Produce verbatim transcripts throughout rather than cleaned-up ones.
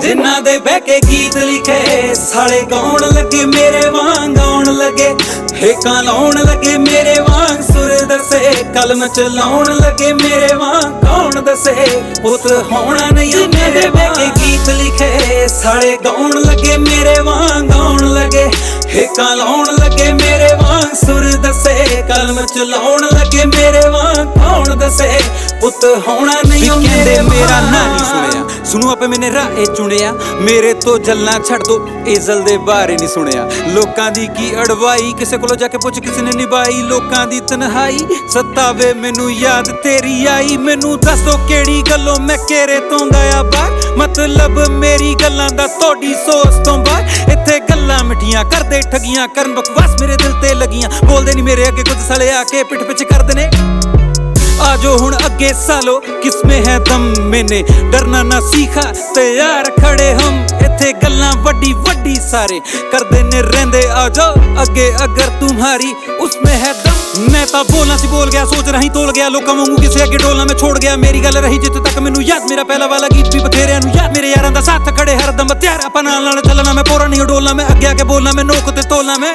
ਜਿਨ੍ਹਾਂ ਦੇ ਬਹਿ ਕੇ ਗੀਤ ਲਿਖੇ ਸਾਲੇ ਗਾਉਣ ਲੱਗੇ ਮੇਰੇ ਵਾਂਗ ਗਾਉਣ ਲੱਗੇ, ਹੇਕਾਂ ਲਾਉਣ ਲੱਗੇ ਮੇਰੇ ਵਾਂਗ ਸੁਰ ਦੱਸੇ, ਕਲਮ ਚਲਾਉਣ ਲੱਗੇ ਮੇਰੇ ਵਾਂਗ ਕੌਣ ਦੱਸੇ ਪੁੱਤ ਹੋਣਾ ਨਹੀਂ। ਜਿਨ੍ਹਾਂ ਦੇ ਬਹਿ ਕੇ ਗੀਤ ਲਿਖੇ ਸਾਲੇ ਗਾਉਣ ਲੱਗੇ ਮੇਰੇ ਵਾਂਗ ਗਾਉਣ ਲੱਗੇ, ਹੇਕਾਂ ਲਾਉਣ ਲੱਗੇ ਮੇਰੇ ਵਾਂਗ ਸੁਰ ਦੱਸੇ, ਕਲਮ ਚਲਾਉਣ ਲੱਗੇ ਮੇਰੇ ਵਾਂਗ ਕੌਣ ਦੱਸੇ ਪੁੱਤ ਹੋਣਾ ਨਹੀਂ। ਕਹਿੰਦੇ ਮੇਰਾ ਨਾਂ ਨਹੀਂ ਸੁਣਿਆ, ਸੁਣੋ ਆਪੇ ਮੈਨੇ ਰਾਹ ਚੁਣਿਆ, ਮੇਰੇ ਤੋਂ ਜਲਣਾ ਛੱਡ ਦੋ ਇਜ਼ਲ ਦੇ ਬਾਰੇ ਨਹੀਂ ਸੁਣਿਆ। ਲੋਕਾਂ ਦੀ ਕੀ ਅੜਵਾਈ ਕਿਸੇ ਕੋਲੋਂ ਜਾ ਕੇ ਪੁੱਛ ਕਿਸੇ ਨੇ ਨਿਭਾਈ, ਲੋਕਾਂ ਦੀ ਤਨਹਾਈ ਸਤਾਵੇ ਮੈਨੂੰ ਯਾਦ ਤੇਰੀ ਆਈ। ਮੈਨੂੰ ਦੱਸੋ ਕਿਹੜੀ ਗੱਲੋਂ ਮੈਂ ਘੇਰੇ ਤੋਂ ਗਿਆ ਬਾਹਰ, ਮਤਲਬ ਮੇਰੀ ਗੱਲਾਂ ਦਾ ਤੁਹਾਡੀ ਸੋਚ ਤੋਂ ਬਾਹਰ। ਇੱਥੇ ਗੱਲਾਂ ਮਿੱਠੀਆਂ ਕਰਦੇ ਠਗੀਆਂ ਕਰਨ ਬਕਵਾਸ ਮੇਰੇ ਦਿਲ ਤੇ ਲੱਗੀਆਂ, ਬੋਲਦੇ ਨਹੀਂ ਮੇਰੇ ਅੱਗੇ ਕੁਝ ਸਾਲੇ ਆ ਕੇ ਪਿੱਠ ਪਿੱਛੇ ਕਰਦੇ ਨੇ। आजो हुण अगे सालो किसमें है दम, मैंने डरना ना सीखा तैयार खड़े हम। इत्थे गल्लां वड्डी वड्डी सारे करदे ने रहंदे, आजो अगे अगर तुम्हारी उसमें है दम। मैं तां बोलना सी बोल गया, सोच रही तोल गया, लोकां वांगू किसे अगे डोलना मैं छोड़ गया। मेरी गल रही जित्थे तक मैनू याद, मेरा पहला वाला गीत भी बथेरियां नू याद। मेरे यारां दा साथ खड़े हरदम त्यार, आपां नाल नाल चलना मैं पोरा नहीं डोलना, मैं अगे आके बोलना मैं नोक ते तोलना मैं।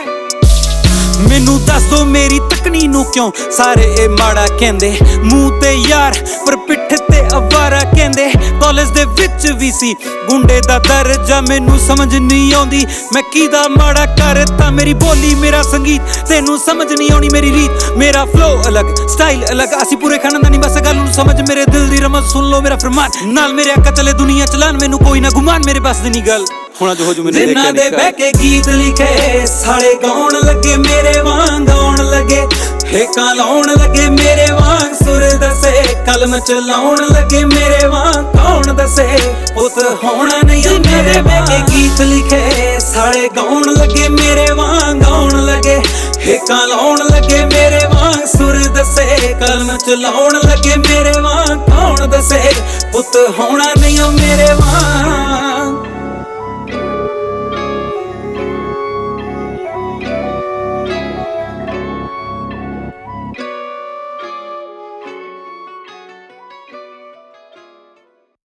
मैनू दस दो मेरी तकनी नू क्यों सारे ए माड़ा कहंदे, मूंह ते यार पर पिठ ते अवारा कहंदे। कॉलेज दे विच भी सी गुंडे दा दर्जा, मैनू समझ नहीं आउंदी मैं कीदा माड़ा करता। मेरी बोली मेरा संगीत तेनू समझ नहीं आउणी, मेरी रीत मेरा फ्लो अलग स्टाइल अलग। असी पूरे खानदानी बस गल नू समझ, मेरे दिल दी रमज सुन लो मेरा फरमान, नाल मेरे आका चले दुनिया चलान, मैनू कोई ना गुमान मेरे बस दी नहीं गल। जिन्हां दे बह के गीत लिखे साले गाउण लगे मेरे वांग गाउण लगे, हेकां लाउण लगे मेरे वांग सुर दसे, कलम चलाउण लगे मेरे वांग कौन दसे पुत होना नहीं। जिन्हां दे बह के गीत लिखे साले गाउण लगे मेरे वांग गाउण लगे, हेकां लाउण लगे मेरे वांग सुर दसे, कलम चलाउण लगे मेरे वांग कौन दसे पुत होना नहीं मेरे वांग।